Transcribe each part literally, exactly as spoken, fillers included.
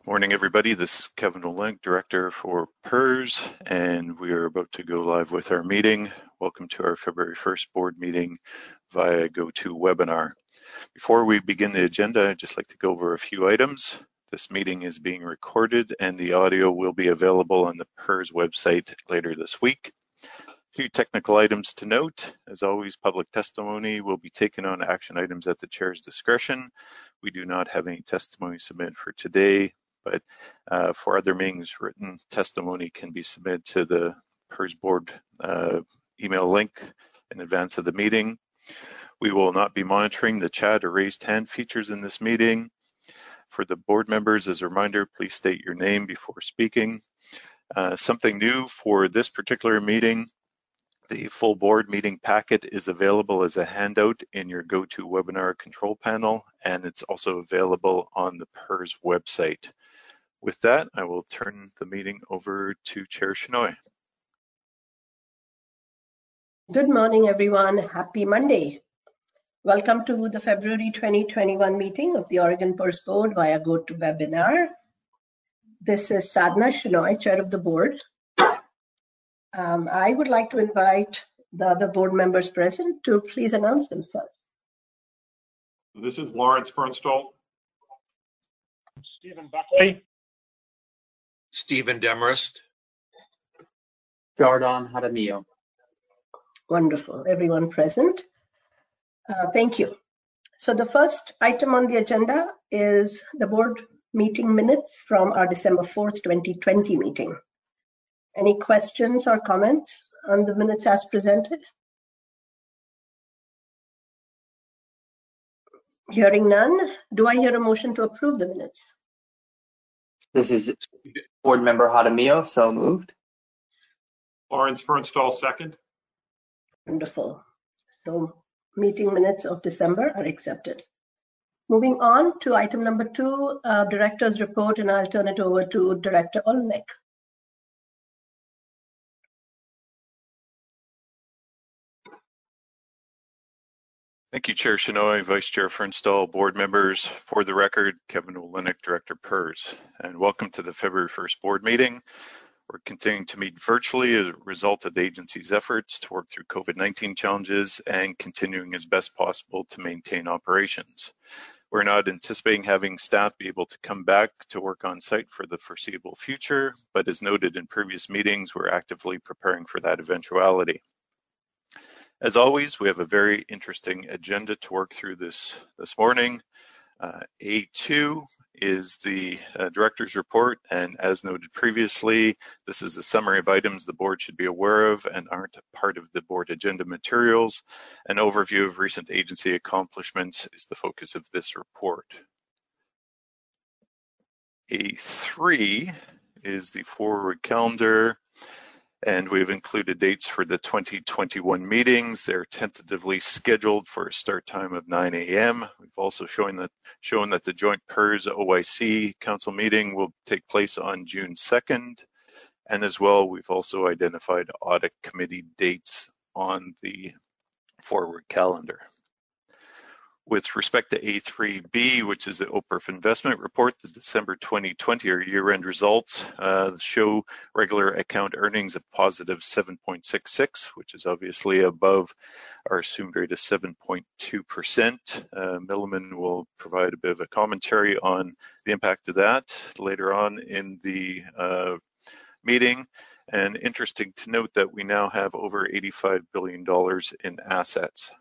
Morning, everybody. This is Kevin O'Link, Director for P E R S, and we are about to go live with our meeting. Welcome to our February first board meeting via GoToWebinar. Before we begin the agenda, I'd just like to go over a few items. This meeting is being recorded and the audio will be available on the P E R S website later this week. A few technical items to note. As always, public testimony will be taken on action items at the chair's discretion. We do not have any testimony submitted for today, but uh, for other meetings, written testimony can be submitted to the P E R S board uh, email link in advance of the meeting. We will not be monitoring the chat or raised hand features in this meeting. For the board members, as a reminder, please state your name before speaking. Uh, something new for this particular meeting, the full board meeting packet is available as a handout in your GoToWebinar control panel, and it's also available on the P E R S website. With that, I will turn the meeting over to Chair Shenoy. Good morning, everyone. Happy Monday. Welcome to the February twenty twenty-one meeting of the Oregon P E R S Board via GoToWebinar. This is Sadhna Shenoy, Chair of the Board. Um, I would like to invite the other board members present to please announce themselves. This is Lawrence Fernstall. Stephen Buckley. Stephen Demarest. Jordan Jaramillo. Wonderful, everyone present. Uh, thank you. So the first item on the agenda is the board meeting minutes from our December fourth, twenty twenty meeting. Any questions or comments on the minutes as presented? Hearing none, do I hear a motion to approve the minutes? This is Board Member Jaramillo, so moved. Lawrence Fernstall, second. Wonderful. So meeting minutes of December are accepted. Moving on to item number two, uh, Director's report, and I'll turn it over to Director Olmec. Thank you, Chair Shenoy, Vice Chair Fernstall, board members. For the record, Kevin O'Linick, Director P E R S, and welcome to the February first board meeting. We're continuing to meet virtually as a result of the agency's efforts to work through COVID nineteen challenges and continuing as best possible to maintain operations. We're not anticipating having staff be able to come back to work on site for the foreseeable future, but as noted in previous meetings, we're actively preparing for that eventuality. As always, we have a very interesting agenda to work through this, this morning. Uh, A two is the uh, director's report, and as noted previously, this is a summary of items the board should be aware of and aren't part of the board agenda materials. An overview of recent agency accomplishments is the focus of this report. A three is the forward calendar, and we've included dates for the twenty twenty-one meetings. They're tentatively scheduled for a start time of nine A M We've also shown that, shown that the joint P E R S O I C council meeting will take place on June second. And as well, we've also identified audit committee dates on the forward calendar. With respect to A three B, which is the O P R F investment report, the December twenty twenty or year-end results uh, show regular account earnings of positive seven point six six, which is obviously above our assumed rate of seven point two percent. Uh, Milliman will provide a bit of a commentary on the impact of that later on in the uh, meeting. And interesting to note that we now have over eighty-five billion dollars in assets.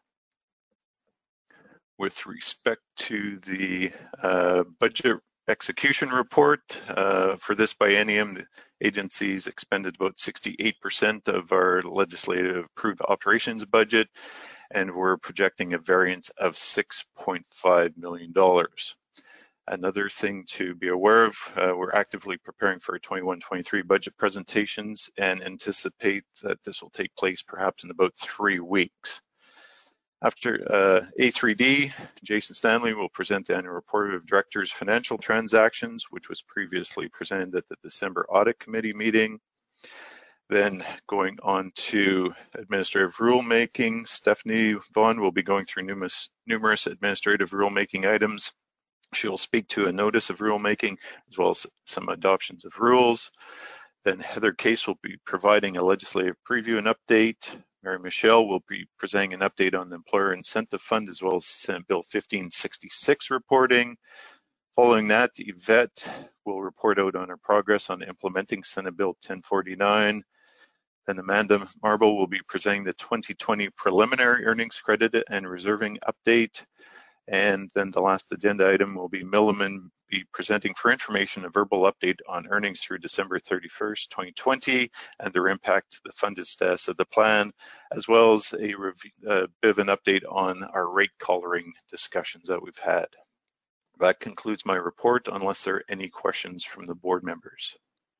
With respect to the uh, budget execution report, uh, for this biennium, the agencies expended about sixty-eight percent of our legislative approved operations budget, and we're projecting a variance of six point five million dollars. Another thing to be aware of, uh, we're actively preparing for twenty-one twenty-three budget presentations and anticipate that this will take place perhaps in about three weeks. After uh, A three D, Jason Stanley will present the annual report of directors' financial transactions, which was previously presented at the December Audit Committee meeting. Then going on to administrative rulemaking, Stephanie Vaughn will be going through numerous, numerous administrative rulemaking items She'll speak to a notice of rulemaking as well as some adoptions of rules. Then Heather Case will be providing a legislative preview and update. Mary Michelle will be presenting an update on the Employer Incentive Fund as well as Senate Bill fifteen sixty-six reporting. Following that, Yvette will report out on her progress on implementing Senate Bill ten forty-nine. Then Amanda Marble will be presenting the twenty twenty preliminary earnings credit and reserving update. And then the last agenda item will be Milliman be presenting for information a verbal update on earnings through December thirty-first, twenty twenty, and their impact to the funded status of the plan, as well as a, review, a bit of an update on our rate collaring discussions that we've had. That concludes my report, unless there are any questions from the board members.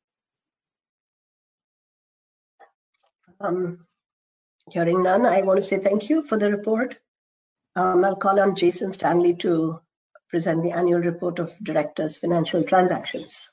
Um, hearing none, I want to say thank you for the report. Um, I'll call on Jason Stanley to present the annual report of Directors' Financial Transactions.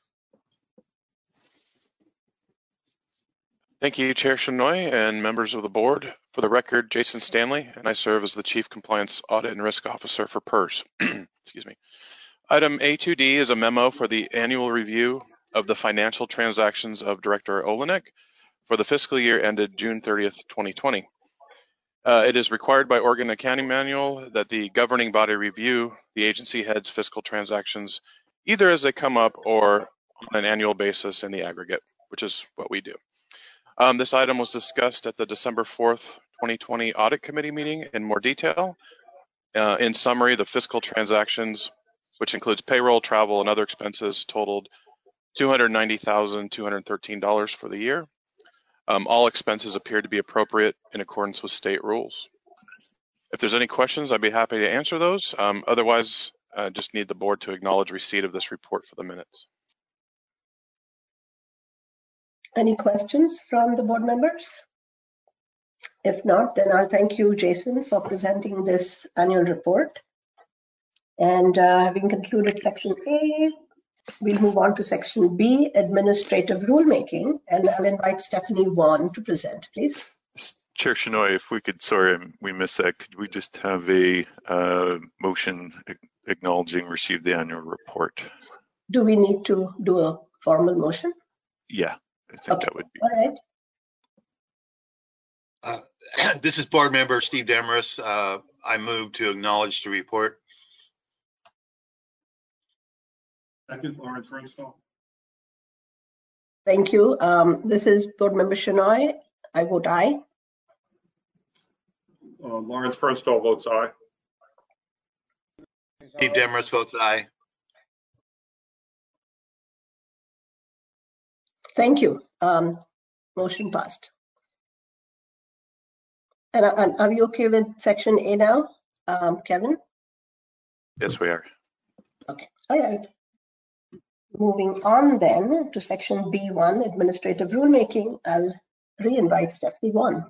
Thank you, Chair Shenoy and members of the board. For the record, Jason Stanley, and I serve as the Chief Compliance Audit and Risk Officer for PERS. Excuse me. Item A two D is a memo for the annual review of the financial transactions of Director Olenek for the fiscal year ended June thirtieth, twenty twenty. Uh, it is required by Oregon Accounting Manual that the governing body review the agency head's fiscal transactions either as they come up or on an annual basis in the aggregate, which is what we do. Um, this item was discussed at the December fourth, twenty twenty Audit Committee meeting in more detail. Uh, in summary, the fiscal transactions, which includes payroll, travel, and other expenses, totaled two hundred ninety thousand two hundred thirteen dollars for the year. Um, all expenses appear to be appropriate in accordance with state rules. If there's any questions, I'd be happy to answer those. Um, otherwise, I just need the board to acknowledge receipt of this report for the minutes. Any questions from the board members? If not, then I'll thank you, Jason, for presenting this annual report. And uh, having concluded section A, we'll move on to section B, administrative rulemaking, and I'll invite Stephanie Vaughn to present, please. Chair Shenoy, if we could, sorry, we missed that. Could we just have a uh, motion acknowledging receive the annual report? Do we need to do a formal motion? Yeah, I think okay. that would be. All right. Uh, this is board member Steve Demarest. Uh, I move to acknowledge the report. Second, Lawrence Fernstall. Thank you. Um, this is board member Shenoy. I vote aye. Uh, Lawrence Fernstall votes aye. Steve Demarest votes aye. Thank you. Um, motion passed. And uh, are we okay with section A now, um, Kevin? Yes, we are. Okay. All right. Moving on then to section B one, administrative rulemaking. I'll re-invite Stephanie Vaughn.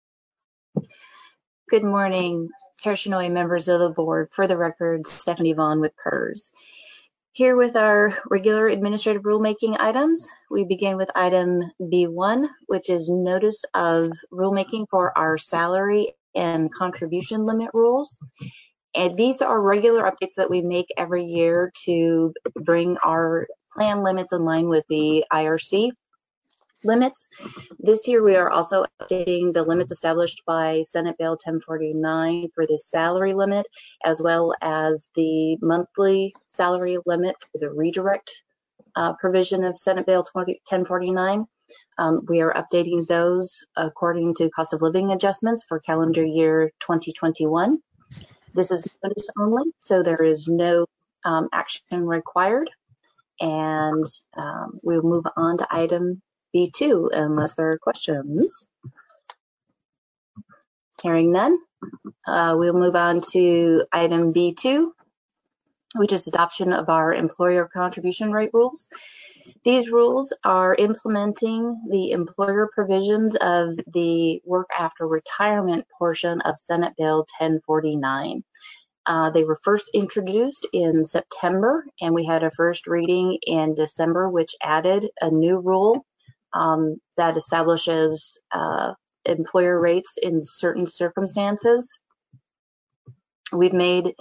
Good morning, Chair Shenoy, members of the board. For the record, Stephanie Vaughn with PERS. Here with our regular administrative rulemaking items, we begin with item B one, which is notice of rulemaking for our salary and contribution limit rules. And these are regular updates that we make every year to bring our plan limits in line with the I R C limits. This year, we are also updating the limits established by Senate Bill ten forty-nine for the salary limit, as well as the monthly salary limit for the redirect uh, provision of Senate Bill ten forty-nine. Um, we are updating those according to cost of living adjustments for calendar year twenty twenty-one. This is notice only, so there is no um, action required. And um, we'll move on to item B two, unless there are questions. Hearing none, uh, we'll move on to item B two, which is adoption of our employer contribution rate rules. These rules are implementing the employer provisions of the work after retirement portion of Senate Bill ten forty-nine. Uh, they were first introduced in September, and we had a first reading in December, which added a new rule um, that establishes uh, employer rates in certain circumstances. We've made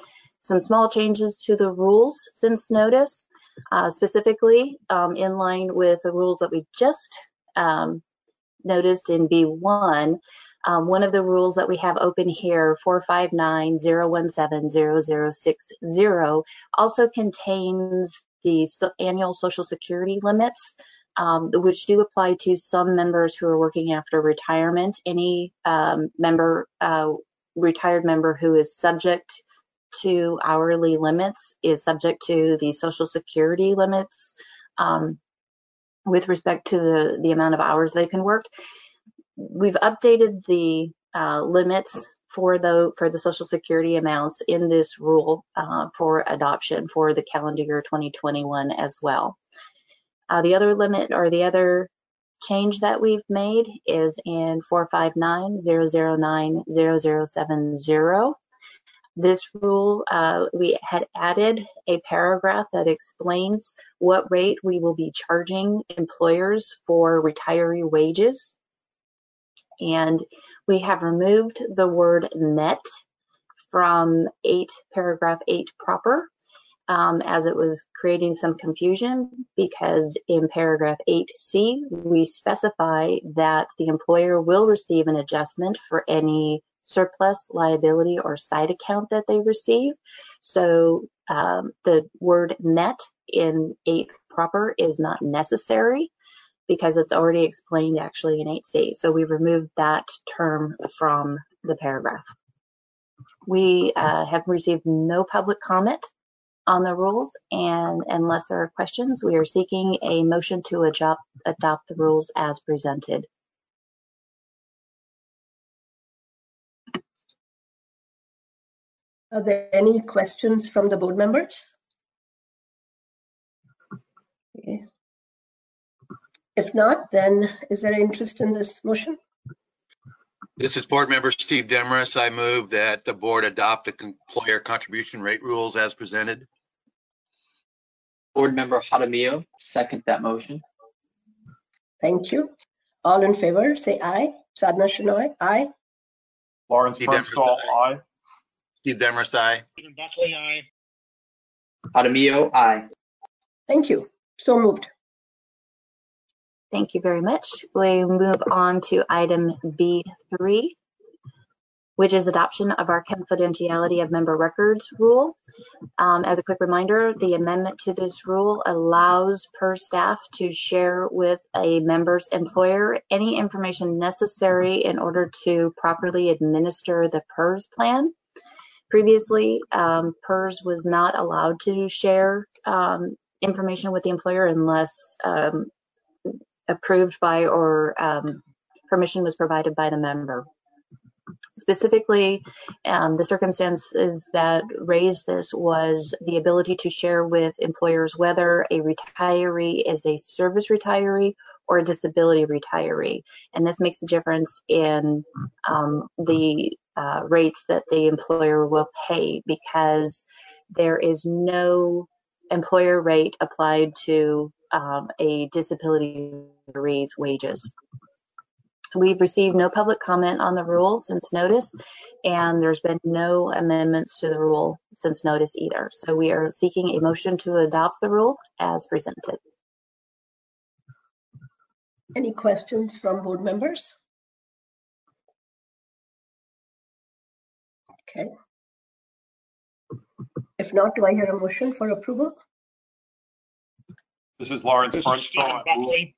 some small changes to the rules since notice, uh, specifically um, in line with the rules that we just um, noticed in B one. Um, one of the rules that we have open here, four five nine zero one seven zero zero six zero, also contains the annual Social Security limits, um, which do apply to some members who are working after retirement. Any um, member, uh, retired member who is subject to hourly limits is subject to the Social Security limits um, with respect to the, the amount of hours they can work. We've updated the uh, limits for the for the Social Security amounts in this rule uh, for adoption for the calendar year twenty twenty-one as well. Uh, the other limit or the other change that we've made is in four five nine zero zero nine zero zero seven zero. This rule, uh, we had added a paragraph that explains what rate we will be charging employers for retiree wages. And we have removed the word net from eight, paragraph eight proper, um, as it was creating some confusion, because in paragraph eight C, we specify that the employer will receive an adjustment for any surplus, liability, or side account that they receive. So um, the word net in eight proper is not necessary, because it's already explained actually in eight C. So we've removed that term from the paragraph. We uh, have received no public comment on the rules, and unless there are questions, we are seeking a motion to adopt, adopt the rules as presented. Are there any questions from the board members? Okay. If not, then is there interest in this motion? This is Board Member Steve Demarest. I move that the board adopt the employer contribution rate rules as presented. Board Member Jaramillo, second that motion. Thank you. All in favor, say aye. Sadhana Shenoy, aye. Lawrence Steve Bernstall, Demarest, aye. Steve Demarest, aye. Stephen Buckley, aye. Jaramillo, aye. Thank you. So moved. Thank you very much. We move on to item B three, which is adoption of our confidentiality of member records rule. Um, as a quick reminder, the amendment to this rule allows PERS staff to share with a member's employer any information necessary in order to properly administer the PERS plan. Previously, um, PERS was not allowed to share um, information with the employer unless um, approved by or um, permission was provided by the member. Specifically, um, the circumstances that raised this was the ability to share with employers whether a retiree is a service retiree or a disability retiree. And this makes the difference in um, the uh, rates that the employer will pay, because there is no employer rate applied to um, a disability retiree's wages. We've received no public comment on the rule since notice, and there's been no amendments to the rule since notice either. So we are seeking a motion to adopt the rule as presented. Any questions from board members? Okay. If not, do I hear a motion for approval? This is Lawrence This is Bernstall. Stephen Buckley.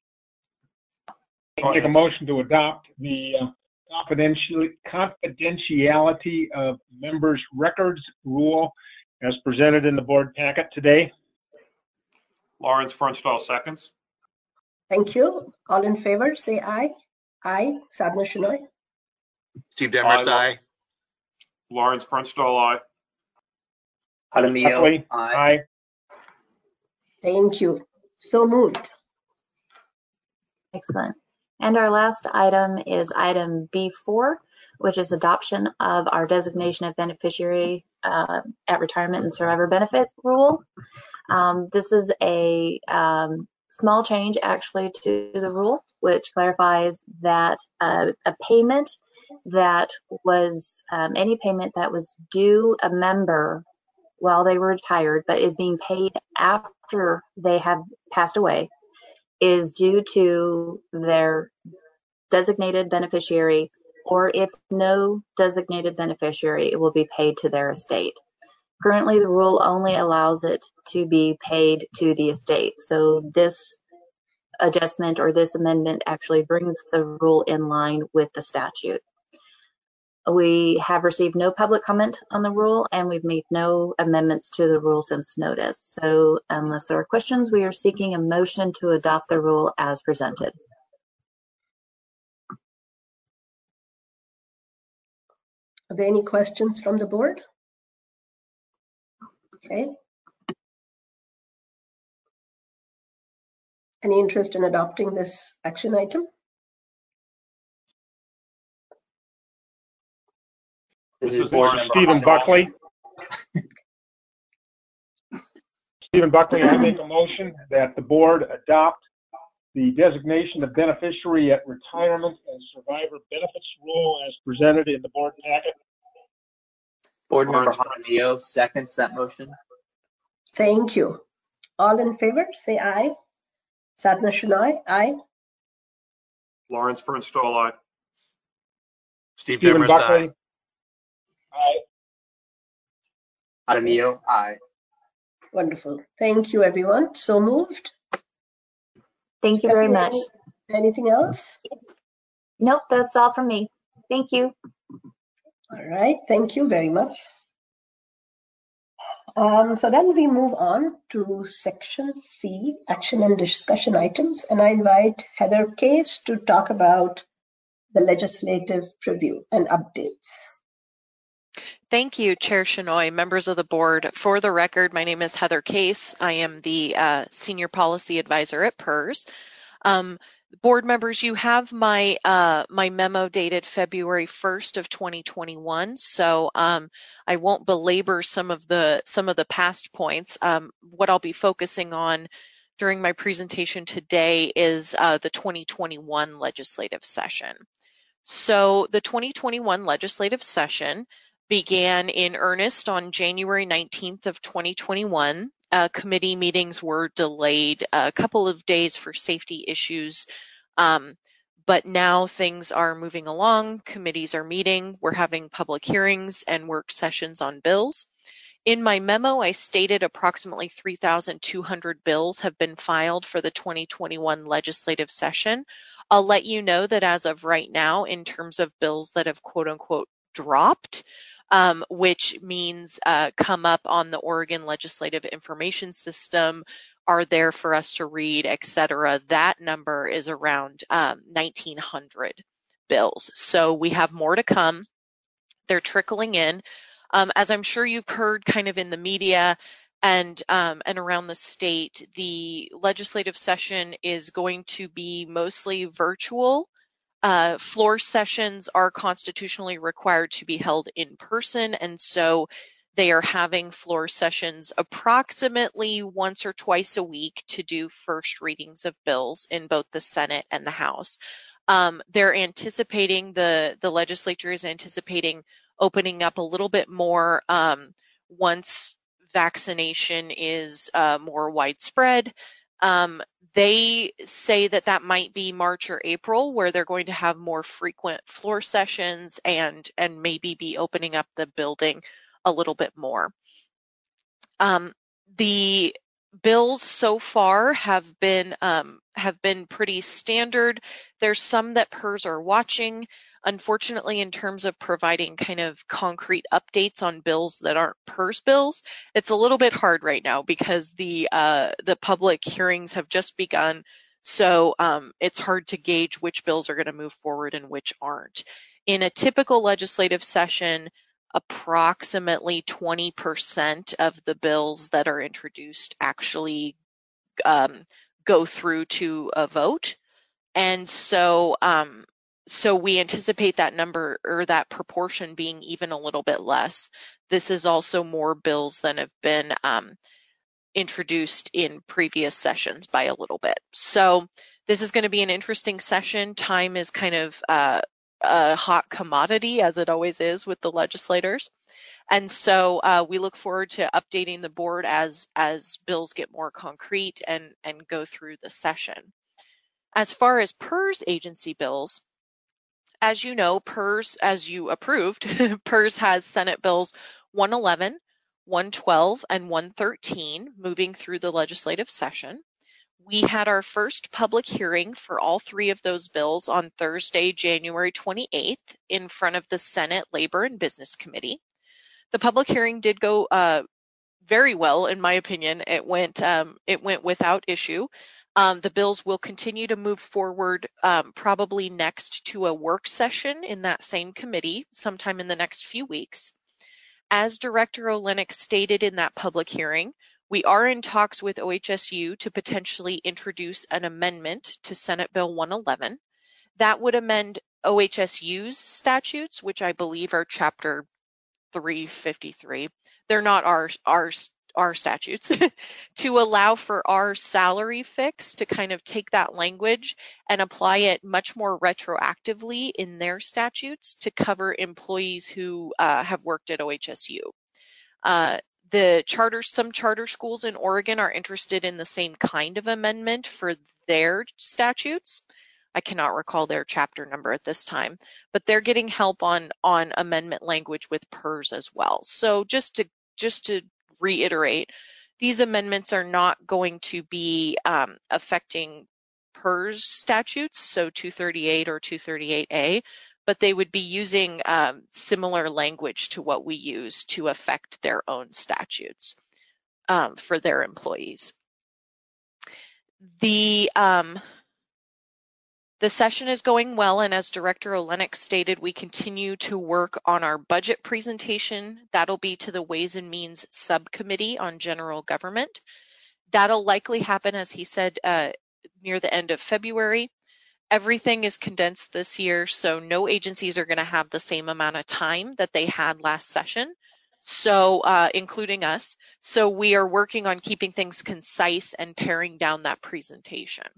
I make a motion to adopt the uh, confidentiality, confidentiality of members' records rule as presented in the board packet today. Lawrence Bernstall seconds. Thank you. All in favor, say aye. Aye. Sadhana Shenoy. Steve Demarest, Aye. aye. Lawrence Bernstall, aye. Jaramillo, Buckley, aye. aye. Thank you. So moved. Excellent. And our last item is item B four, which is adoption of our designation of beneficiary uh, at retirement and survivor benefit rule. Um, this is a um, small change actually to the rule, which clarifies that uh, a payment that was um, any payment that was due a member while they were retired but is being paid after they have passed away is due to their designated beneficiary, or if no designated beneficiary, it will be paid to their estate. Currently, the rule only allows it to be paid to the estate. So this adjustment or this amendment actually brings the rule in line with the statute. We have received no public comment on the rule, and we've made no amendments to the rule since notice. So unless there are questions, we are seeking a motion to adopt the rule as presented. Are there any questions from the board? Okay. Any interest in adopting this action item? This This is is Board Lawrence Member Stephen Honda. Buckley. Stephen Buckley, I make a motion that the board adopt the designation of beneficiary at retirement and survivor benefits rule as presented in the board packet. Board Member Lawrence Jaramillo seconds that motion. Thank you. All in favor, say aye. Sadhna Shenoy, aye. Lawrence Fernstall, aye. Steve Stephen Demarest, aye. Buckley. Aye. Jaramillo, aye. Wonderful. Thank you, everyone. So moved. Thank you very much. Anything else? Nope, that's all from me. Thank you. All right. Thank you very much. Um, so then we move on to section C, action and discussion items, and I invite Heather Case to talk about the legislative preview and updates. Thank you, Chair Shenoy, members of the board. For the record, my name is Heather Case. I am the uh, Senior Policy Advisor at PERS. Um, board members, you have my uh, my memo dated February first of twenty twenty-one, so um, I won't belabor some of the some of the past points. Um, what I'll be focusing on during my presentation today is uh, the twenty twenty-one legislative session. So the twenty twenty-one legislative session began in earnest on January nineteenth of twenty twenty-one. Uh, committee meetings were delayed a couple of days for safety issues, um, but now things are moving along. Committees are meeting. We're having public hearings and work sessions on bills. In my memo, I stated approximately three thousand two hundred bills have been filed for the twenty twenty-one legislative session. I'll let you know that as of right now, in terms of bills that have quote unquote dropped, Um, which means uh, come up on the Oregon Legislative Information System, are there for us to read, et cetera. That number is around um, nineteen hundred bills. So we have more to come. They're trickling in. Um, as I'm sure you've heard kind of in the media and um, and around the state, the legislative session is going to be mostly virtual. Uh, floor sessions are constitutionally required to be held in person, and so they are having floor sessions approximately once or twice a week to do first readings of bills in both the Senate and the House. Um, they're anticipating, the, the legislature is anticipating opening up a little bit more um, once vaccination is uh, more widespread. Um, they say that that might be March or April, where they're going to have more frequent floor sessions and, and maybe be opening up the building a little bit more. Um, the bills so far have been um, have been pretty standard. There's some that PERS are watching. Unfortunately, in terms of providing kind of concrete updates on bills that aren't PERS bills, it's a little bit hard right now because the uh, the public hearings have just begun. So um, it's hard to gauge which bills are going to move forward and which aren't. In a typical legislative session, approximately twenty percent of the bills that are introduced actually um, go through to a vote. And so um, so we anticipate that number or that proportion being even a little bit less. This is also more bills than have been um, introduced in previous sessions by a little bit. So this is going to be an interesting session. Time is kind of uh, a hot commodity, as it always is with the legislators. And so uh, we look forward to updating the board as as bills get more concrete and, and go through the session. As far as PERS agency bills, as you know, PERS, as you approved, PERS has Senate bills one eleven, one twelve, and one thirteen moving through the legislative session. We had our first public hearing for all three of those bills on Thursday, January twenty-eighth, in front of the Senate Labor and Business Committee. The public hearing did go uh, very well, in my opinion. It went um, it went without issue. Um, the bills will continue to move forward um, probably next to a work session in that same committee sometime in the next few weeks. As Director Olenek stated in that public hearing, we are in talks with O H S U to potentially introduce an amendment to Senate Bill one eleven. That would amend O H S U's statutes, which I believe are Chapter three fifty-three. They're not our, our, our statutes, to allow for our salary fix to kind of take that language and apply it much more retroactively in their statutes to cover employees who uh, have worked at O H S U. Uh, the charter, some charter schools in Oregon are interested in the same kind of amendment for their statutes. I cannot recall their chapter number at this time, but they're getting help on, on amendment language with PERS as well. So just to, just to reiterate, these amendments are not going to be um, affecting PERS statutes, so two thirty-eight or two thirty-eight A, but they would be using um, similar language to what we use to affect their own statutes um, for their employees. The um, The session is going well, and as Director Olenek stated, we continue to work on our budget presentation. That'll be to the Ways and Means Subcommittee on General Government. That'll likely happen, as he said, uh, near the end of February. Everything is condensed this year, so no agencies are going to have the same amount of time that they had last session, so uh, including us. So we are working on keeping things concise and paring down that presentation.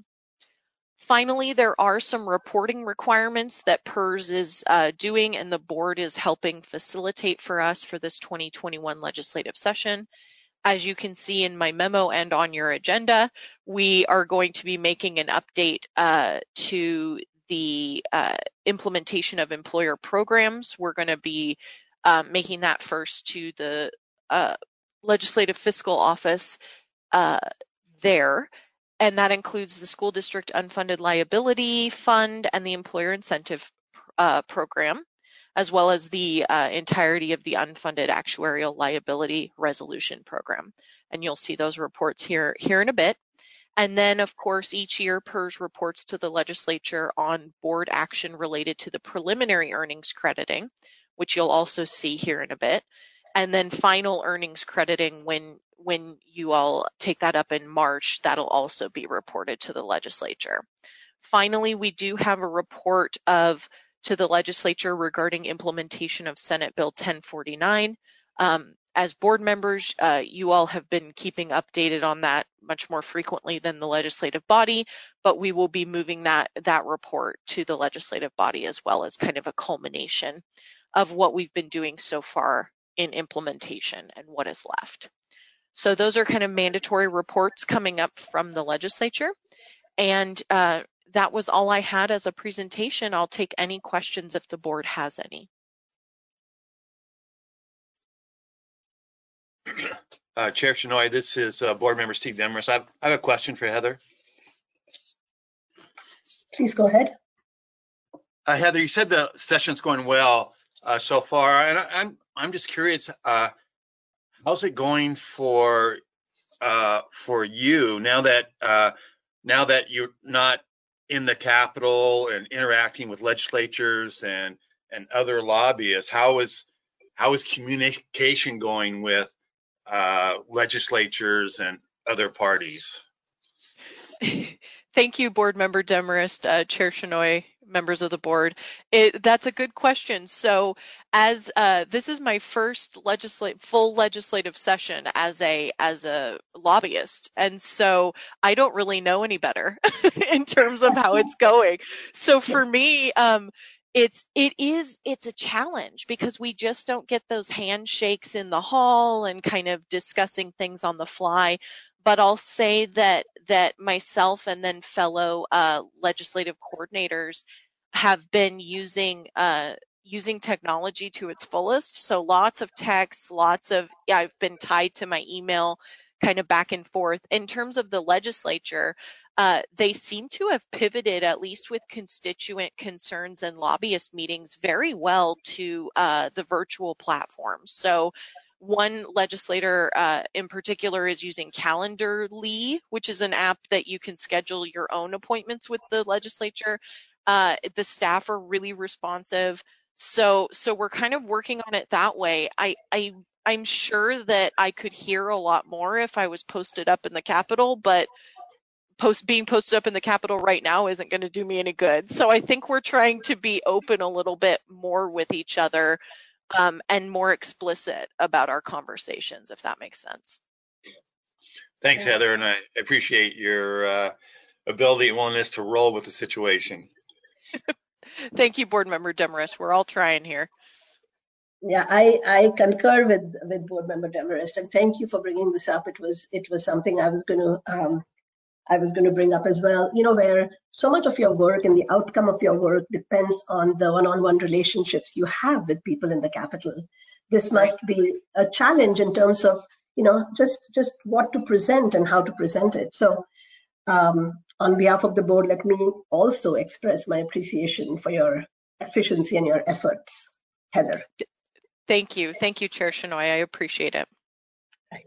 Finally, there are some reporting requirements that PERS is uh, doing and the board is helping facilitate for us for this twenty twenty-one legislative session. As you can see in my memo and on your agenda, we are going to be making an update uh, to the uh, implementation of employer programs. We're going to be uh, making that first to the uh, Legislative Fiscal Office uh, there. And that includes the School District Unfunded Liability Fund and the Employer Incentive uh, Program, as well as the uh, entirety of the Unfunded Actuarial Liability Resolution Program. And you'll see those reports here, here in a bit. And then, of course, each year PERS reports to the legislature on board action related to the preliminary earnings crediting, which you'll also see here in a bit. And then final earnings crediting, when when you all take that up in March, that'll also be reported to the legislature. Finally, we do have a report of to the legislature regarding implementation of Senate Bill ten forty-nine. Um, as board members, uh, you all have been keeping updated on that much more frequently than the legislative body, but we will be moving that, that report to the legislative body as well as kind of a culmination of what we've been doing so far in implementation and what is left. So those are kind of mandatory reports coming up from the legislature. And uh, that was all I had as a presentation. I'll take any questions if the board has any. Uh, Chair Shenoy, this is uh, Board Member Steve Demarest. I have, I have a question for Heather. Please go ahead. Uh, Heather, you said the session's going well uh, so far, and I, I'm I'm just curious, uh, how's it going for uh, for you now that uh, now that you're not in the Capitol and interacting with legislatures and and other lobbyists? How is how is communication going with uh, legislatures and other parties? Thank you, Board Member Demarest, uh, Chair Shenoy, members of the board. It, that's a good question. So as uh, this is my first legislate, full legislative session as a as a lobbyist, and so I don't really know any better in terms of how it's going. So for me, um, it's it is it's a challenge because we just don't get those handshakes in the hall and kind of discussing things on the fly. But I'll say that that myself and then fellow uh, legislative coordinators have been using uh, using technology to its fullest. So lots of texts, lots of yeah, I've been tied to my email kind of back and forth. In terms of the legislature, uh, they seem to have pivoted, at least with constituent concerns and lobbyist meetings, very well to uh, the virtual platforms. So one legislator uh, in particular is using Calendarly, which is an app that you can schedule your own appointments with the legislature. Uh, the staff are really responsive. So, so we're kind of working on it that way. I, I, I'm sure that I could hear a lot more if I was posted up in the Capitol, but post being posted up in the Capitol right now isn't going to do me any good. So I think we're trying to be open a little bit more with each other um, and more explicit about our conversations, if that makes sense. Thanks, Heather, and I appreciate your uh, ability and willingness to roll with the situation. Thank you, Board Member Demarest. We're all trying here. Yeah, I, I concur with, with Board Member Demarest, and thank you for bringing this up. It was it was something I was going to um, I was going to bring up as well. You know, where so much of your work and the outcome of your work depends on the one-on-one relationships you have with people in the Capitol. This must be a challenge in terms of, you know, just just what to present and how to present it. So, um, on behalf of the board, let me also express my appreciation for your efficiency and your efforts, Heather. Thank you. Thank you, Chair Shenoy. I appreciate it. Right.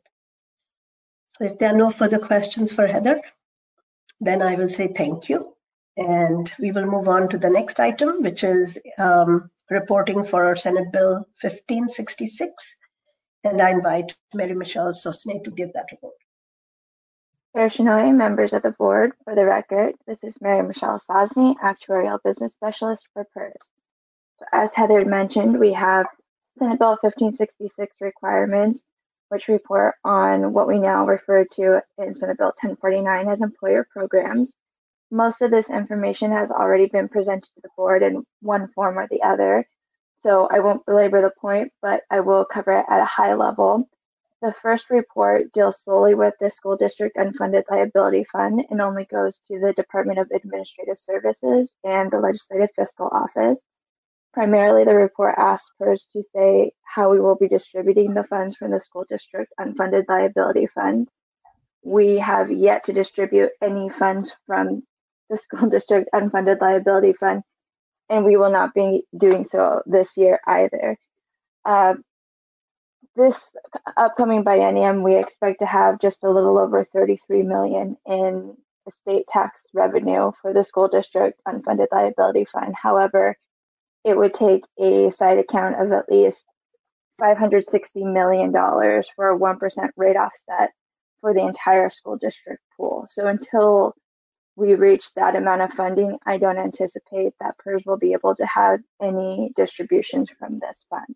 So if there are no further questions for Heather, then I will say thank you. And we will move on to the next item, which is um, reporting for Senate Bill fifteen sixty-six. And I invite Mary Michelle Sosne to give that report. Chair Shenoy, members of the board, for the record, this is Mary Michelle Sosne, Actuarial Business Specialist for PERS. So as Heather mentioned, we have Senate Bill fifteen sixty-six requirements, which report on what we now refer to in Senate Bill ten forty-nine as employer programs. Most of this information has already been presented to the board in one form or the other, so I won't belabor the point, but I will cover it at a high level. The first report deals solely with the school district unfunded liability fund and only goes to the Department of Administrative Services and the Legislative Fiscal Office. Primarily, the report asks PERS to say how we will be distributing the funds from the school district unfunded liability fund. We have yet to distribute any funds from the school district unfunded liability fund, and we will not be doing so this year either. Uh, this upcoming biennium, we expect to have just a little over thirty-three million dollars in estate tax revenue for the school district unfunded liability fund. However, it would take a side account of at least five hundred sixty million dollars for a one percent rate offset for the entire school district pool. So until we reach that amount of funding, I don't anticipate that PERS will be able to have any distributions from this fund.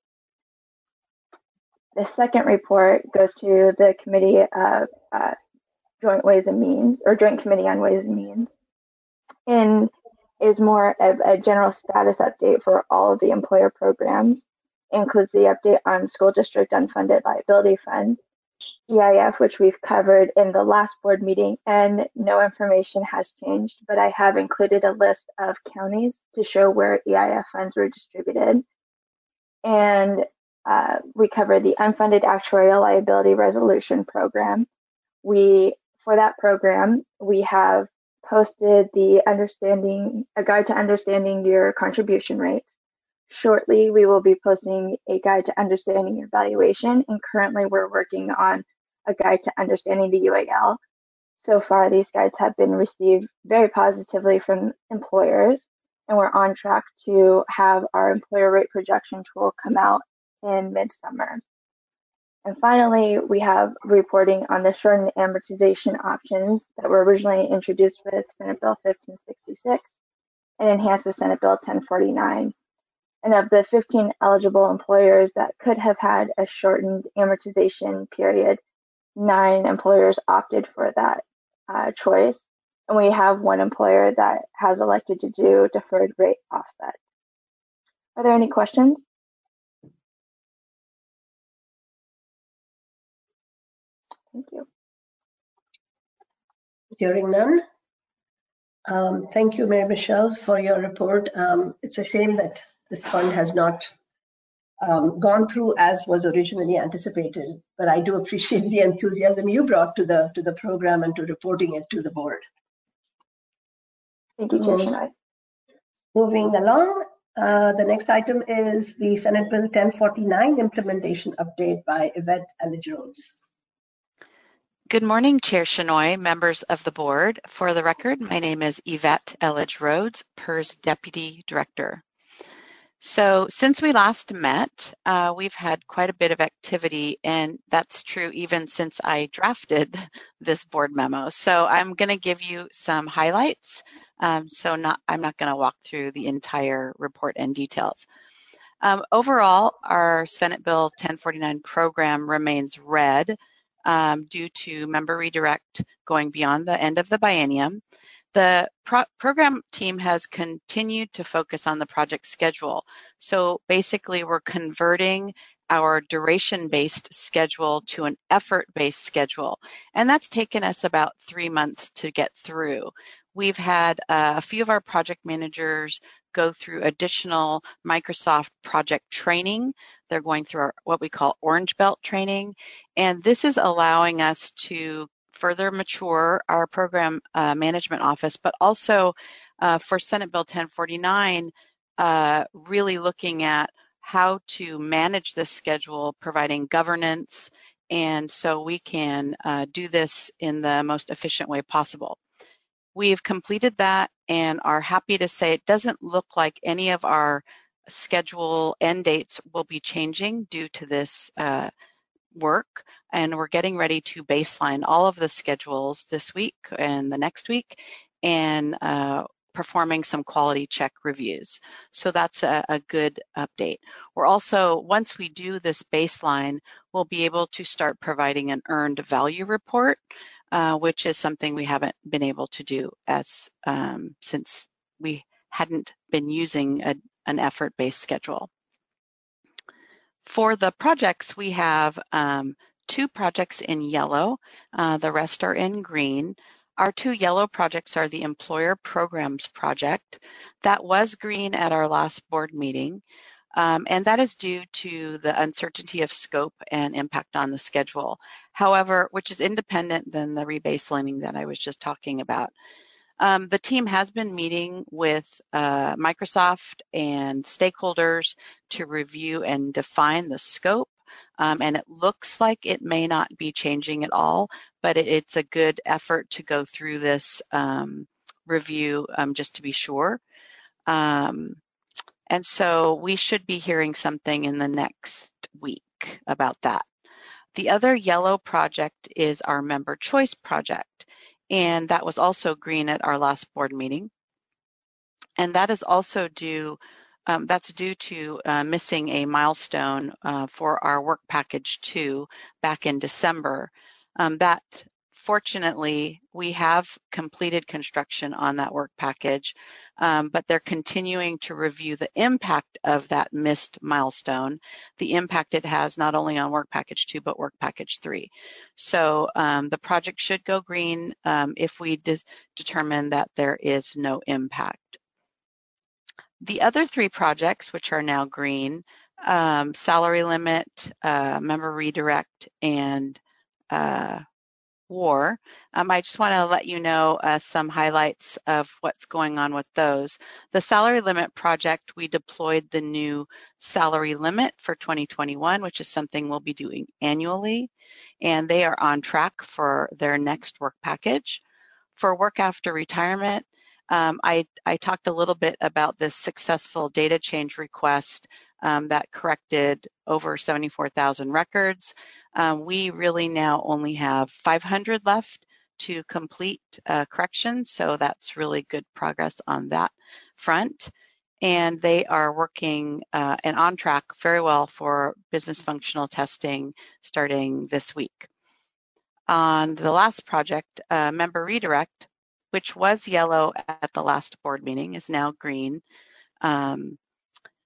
The second report goes to the Committee of uh, Joint Ways and Means, or Joint Committee on Ways and Means, and is more of a general status update for all of the employer programs. It includes the update on school district unfunded liability fund, E I F, which we've covered in the last board meeting, and no information has changed, but I have included a list of counties to show where E I F funds were distributed. And uh, we covered the unfunded actuarial liability resolution program. We, for that program, we have posted the understanding, a guide to understanding your contribution rates. Shortly, we will be posting a guide to understanding your valuation, and currently we're working on a guide to understanding the U A L. So far, these guides have been received very positively from employers, and we're on track to have our employer rate projection tool come out in midsummer. And finally, we have reporting on the shortened amortization options that were originally introduced with Senate Bill fifteen sixty-six and enhanced with Senate Bill ten forty-nine. And of the fifteen eligible employers that could have had a shortened amortization period, nine employers opted for that uh, choice. And we have one employer that has elected to do deferred rate offset. Are there any questions? Thank you. Hearing none. Um, thank you, Mayor Michelle, for your report. Um, it's a shame that this fund has not um, gone through as was originally anticipated, but I do appreciate the enthusiasm you brought to the to the program and to reporting it to the board. Thank you, Chair Shenoy. Moving along, uh, the next item is the Senate Bill ten forty-nine implementation update by Yvette Elledge-Rhodes. Good morning, Chair Shenoy, members of the board. For the record, my name is Yvette Elledge-Rhodes, PERS Deputy Director. So since we last met, uh, we've had quite a bit of activity, and that's true even since I drafted this board memo. So I'm going to give you some highlights. Um, so not, I'm not going to walk through the entire report and details. Um, overall, our Senate Bill ten forty-nine program remains red um, due to member redirect going beyond the end of the biennium. The pro program team has continued to focus on the project schedule. So basically, we're converting our duration-based schedule to an effort-based schedule. And that's taken us about three months to get through. We've had uh, a few of our project managers go through additional Microsoft project training. They're going through our, what we call Orange Belt training. And this is allowing us to further mature our program uh, management office, but also uh, for Senate Bill ten forty-nine, uh, really looking at how to manage this schedule, providing governance, and so we can uh, do this in the most efficient way possible. We've completed that and are happy to say it doesn't look like any of our schedule end dates will be changing due to this uh, work, and we're getting ready to baseline all of the schedules this week and the next week, and uh, performing some quality check reviews. So that's a, a good update. We're also, once we do this baseline, we'll be able to start providing an earned value report, uh, which is something we haven't been able to do as um, since we hadn't been using a, an effort-based schedule. For the projects, we have um, two projects in yellow. Uh, the rest are in green. Our two yellow projects are the Employer Programs Project. That was green at our last board meeting, um, and that is due to the uncertainty of scope and impact on the schedule. However, which is independent than the rebaselining that I was just talking about. Um, the team has been meeting with uh, Microsoft and stakeholders to review and define the scope, um, and it looks like it may not be changing at all, but it, it's a good effort to go through this um, review um, just to be sure. Um, and so we should be hearing something in the next week about that. The other yellow project is our Member Choice Project, and that was also green at our last board meeting. And that is also due, um, that's due to uh, missing a milestone uh, for our work package two back in December. Um, that, fortunately, we have completed construction on that work package, um, but they're continuing to review the impact of that missed milestone, the impact it has not only on work package two, but work package three. So um, the project should go green um, if we de determine that there is no impact. The other three projects, which are now green, um, salary limit, uh, member redirect, and uh, war. Um, I just want to let you know uh, some highlights of what's going on with those. The salary limit project, we deployed the new salary limit for twenty twenty-one, which is something we'll be doing annually, and they are on track for their next work package. For work after retirement, um, I, I talked a little bit about this successful data change request um, that corrected over seventy-four thousand records. Um, we really now only have five hundred left to complete uh, corrections, so that's really good progress on that front. And they are working uh, and on track very well for business functional testing starting this week. On the last project, uh, member redirect, which was yellow at the last board meeting, is now green. Um,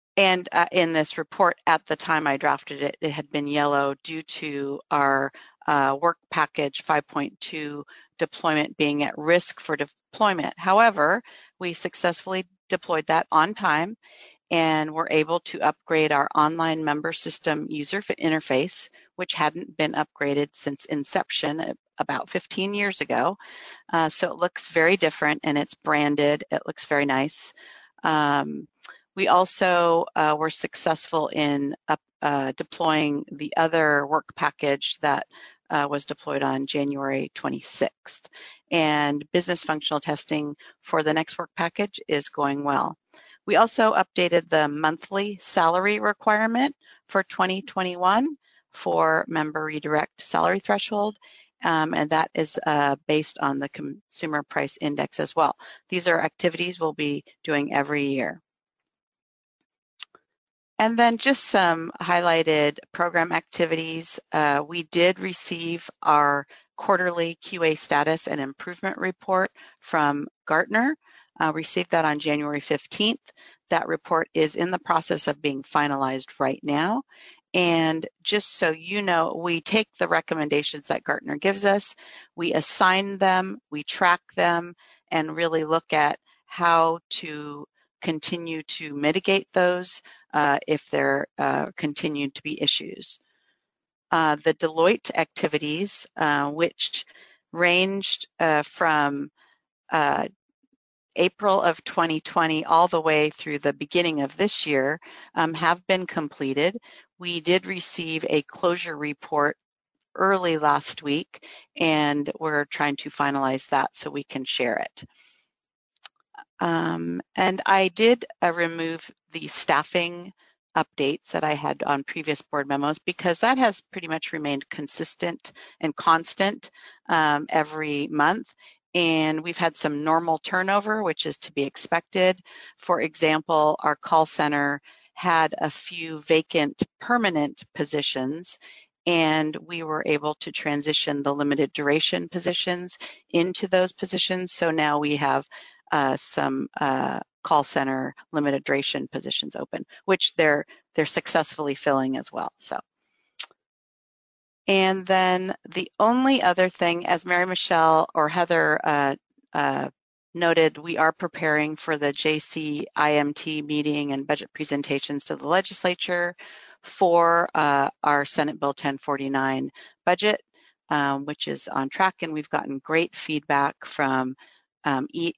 And uh, in this report, at the time I drafted it, it had been yellow due to our uh, work package five point two deployment being at risk for deployment. However, we successfully deployed that on time and were able to upgrade our online member system user interface, which hadn't been upgraded since inception about fifteen years ago. Uh, so it looks very different and it's branded. It looks very nice. Um, we also uh, were successful in up, uh, deploying the other work package that uh, was deployed on January twenty-sixth. And business functional testing for the next work package is going well. We also updated the monthly salary requirement for twenty twenty-one for member redirect salary threshold, um, and that is uh, based on the Consumer Price Index as well. These are activities we'll be doing every year. And then just some highlighted program activities. Uh, we did receive our quarterly Q A status and improvement report from Gartner. Uh, received that on January fifteenth. That report is in the process of being finalized right now. And just so you know, we take the recommendations that Gartner gives us, we assign them, we track them, and really look at how to continue to mitigate those uh, if there uh, continue to be issues. Uh, the Deloitte activities, uh, which ranged uh, from uh, April of twenty twenty all the way through the beginning of this year, um, have been completed. We did receive a closure report early last week, and we're trying to finalize that so we can share it. Um, and I did uh, remove the staffing updates that I had on previous board memos because that has pretty much remained consistent and constant um, every month. And we've had some normal turnover, which is to be expected. For example, our call center had a few vacant permanent positions, and we were able to transition the limited duration positions into those positions. So now we have uh, some uh, call center limited duration positions open, which they're they're successfully filling as well. So. And then the only other thing, as Mary Michelle or Heather uh, uh, noted, we are preparing for the J C I M T meeting and budget presentations to the legislature for uh, our Senate Bill ten forty-nine budget, um, which is on track, and we've gotten great feedback from um, e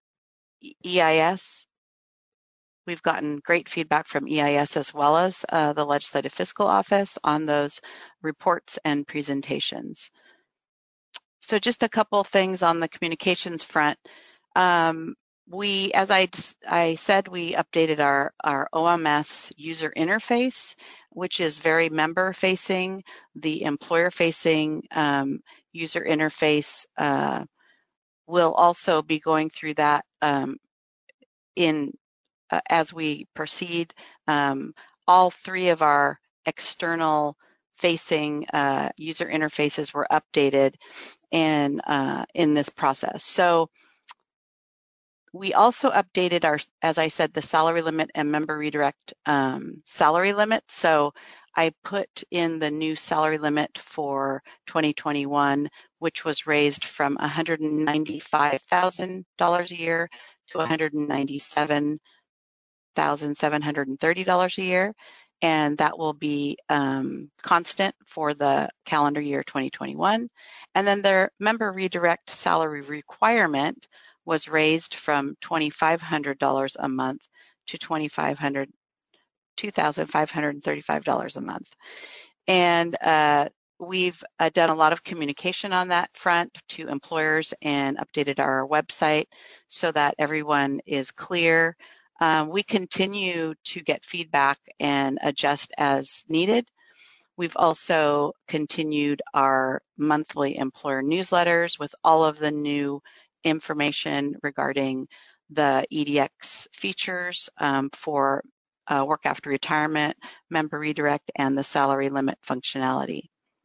EIS. We've gotten great feedback from E I S as well as uh, the Legislative Fiscal Office on those reports and presentations. So just a couple things on the communications front. Um, we, as I, I said, we updated our, our O M S user interface, which is very member-facing. The employer-facing um, user interface uh, will also be going through that um, in Uh, as we proceed. Um, all three of our external facing uh, user interfaces were updated in, uh, in this process. So we also updated our, as I said, the salary limit and member redirect um, salary limit. So I put in the new salary limit for twenty twenty-one, which was raised from one hundred ninety-five thousand dollars a year to one hundred ninety-seven thousand seven hundred thirty dollars a year, and that will be um, constant for the calendar year twenty twenty-one. And then their member redirect salary requirement was raised from two thousand five hundred dollars a month to two thousand five hundred thirty-five dollars a month. And uh, we've uh, done a lot of communication on that front to employers and updated our website so that everyone is clear. Um, we continue to get feedback and adjust as needed. We've also continued our monthly employer newsletters with all of the new information regarding the E D X features um, for uh, work after retirement, member redirect, and the salary limit functionality.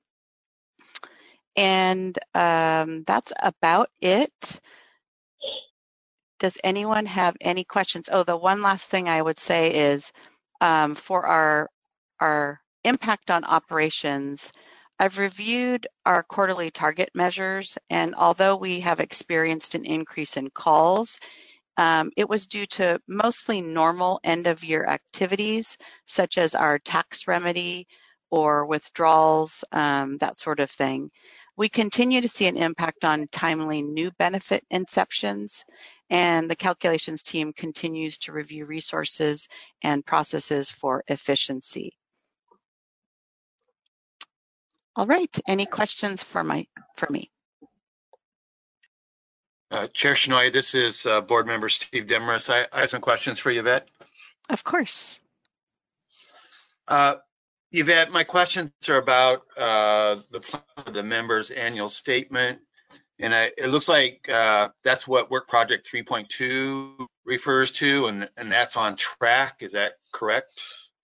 And um, that's about it. Does anyone have any questions? Oh, the one last thing I would say is um, for our, our impact on operations, I've reviewed our quarterly target measures, and although we have experienced an increase in calls, um, it was due to mostly normal end-of-year activities, such as our tax remedy or withdrawals, um, that sort of thing. We continue to see an impact on timely new benefit inceptions, and the calculations team continues to review resources and processes for efficiency. All right, any questions for my for me? Uh, Chair Shenoy, this is uh, Board Member Steve Demarest. I, I have some questions for Yvette. Of course. Uh, Yvette, my questions are about uh, the plan of the members' annual statement, and I, it looks like uh, that's what Work Project three point two refers to, and, and that's on track. Is that correct?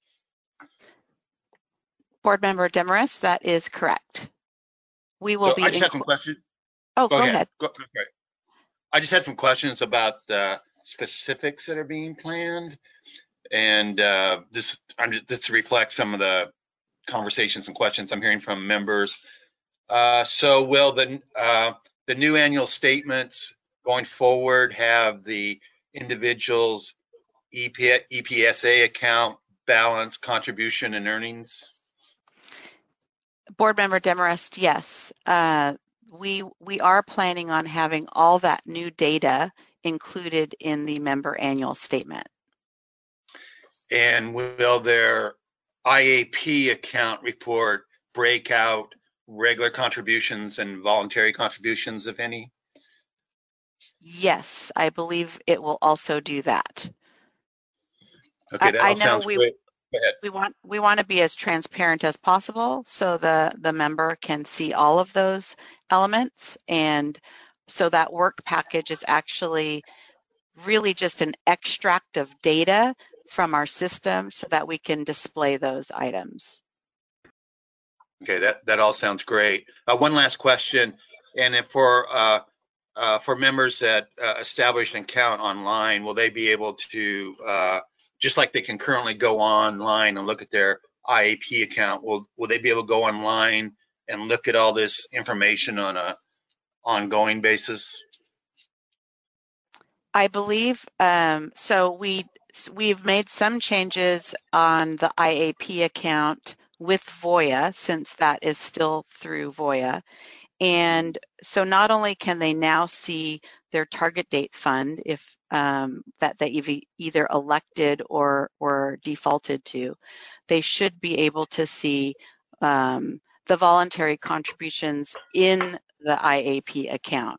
Board Member Demarest, that is correct. We will so be. I just have some questions. Oh, go, go ahead. ahead. Go, okay. I just had some questions about the specifics that are being planned, and uh, this I'm just, this reflects some of the conversations and questions I'm hearing from members. Uh, so, will the uh, the new annual statements going forward have the individual's E P S A account, balance, contribution, and earnings? Board Member Demarest, yes. Uh, we we are planning on having all that new data included in the member annual statement. And will their I A P account report break out regular contributions and voluntary contributions, if any? Yes, I believe it will also do that. Okay, that I, all I know sounds we, great. Go ahead. We want we want to be as transparent as possible so the, the member can see all of those elements, and so that work package is actually really just an extract of data from our system so that we can display those items. Okay, that, that all sounds great. Uh, one last question, and if for uh, uh, for members that uh, establish an account online, will they be able to, uh, just like they can currently go online and look at their I A P account, will will they be able to go online and look at all this information on a ongoing basis? I believe um, so. We we've made some changes on the I A P account with Voya, since that is still through Voya. And so not only can they now see their target date fund if um, that they've either elected or, or defaulted to, they should be able to see um, the voluntary contributions in the I A P account.